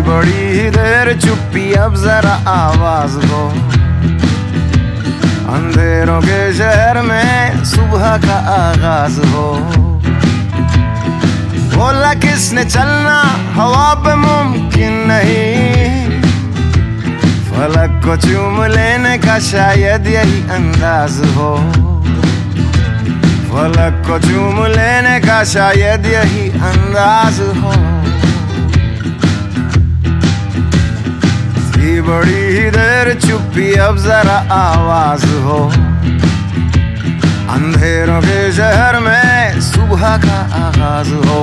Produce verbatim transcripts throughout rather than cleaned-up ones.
बड़ी ही देर चुप्पी, अब जरा आवाज दो। अंधेरों के शहर में सुबह का आगाज हो। बोला किसने चलना हवा पे मुमकिन नहीं, फलक को चूम लेने का शायद यही अंदाज हो। फलक को चूम लेने का शायद यही अंदाज हो। थी बड़ी ही देर चुप्पी, अब जरा आवाज हो। अंधेरों के शहर में सुबह का आगाज हो।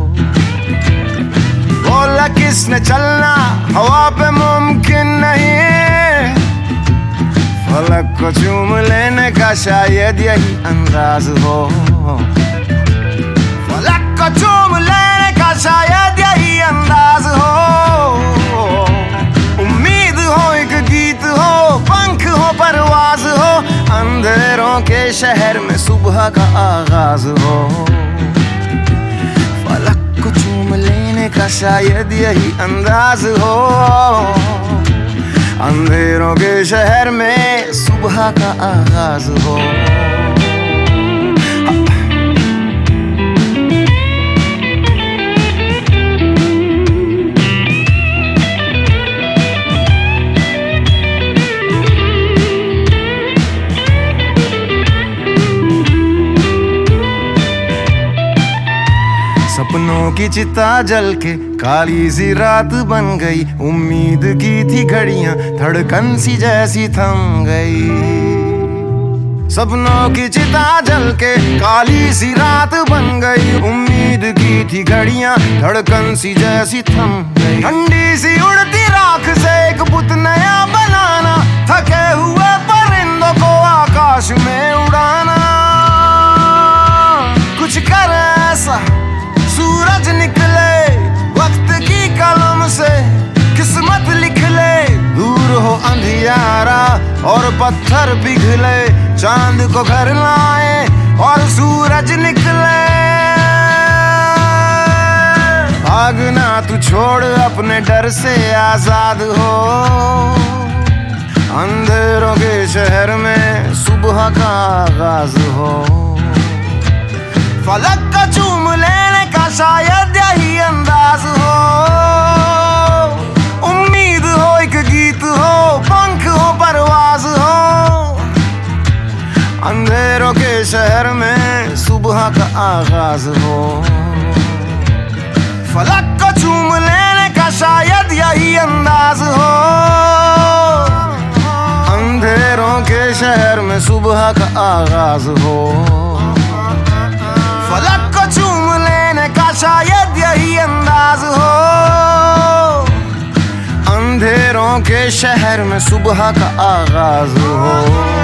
बोला किसने चलना हवा पे मुमकिन नहीं, फलक को चूम लेने का शायद यही अंदाज हो। फलक को चूम लेने का शायद यही अंदाज हो। उम्मीद हो, एक गीत हो, पंख हो, परवाज हो। अंधेरों के शहर में सुबह का आगाज हो। फलक को चूम लेने का शायद यही अंदाज हो। अंधेरों के शहर में सुबह का आगाज हो। सपनों की चिता जल के काली सी रात बन गई। उम्मीद की थी घड़ियां धड़कन सी जैसी थम गई। सपनों की चिता जल के काली सी रात बन गई। उम्मीद की थी घड़ियां धड़कन सी जैसी थम गई। ठंडी सी उड़ती राख से एक बुत नया बनाना, थके हुए परिंदों को आकाश में उड़ाना। कुछ कर ऐसा सूरज निकले, वक्त की कलम से किस्मत लिख ले। दूर हो अंधियारा और पत्थर पिघले, चांद को घर लाए और सूरज निकले। भागना तू छोड़ अपने डर से आजाद हो। अंधेरों के शहर में सुबह का आगाज हो। फलक का चूम लेने का शायद यही अंदाज हो। उम्मीद हो, एक गीत हो, पंख हो, परवाज हो। अंधेरों के शहर में सुबह का आगाज हो। फलक को चूम लेने का शायद यही अंदाज हो। अंधेरों के शहर में सुबह का आगाज हो। फलक को चूम लेने का शायद यही अंदाज हो। अंधेरों के शहर में सुबह का आगाज हो।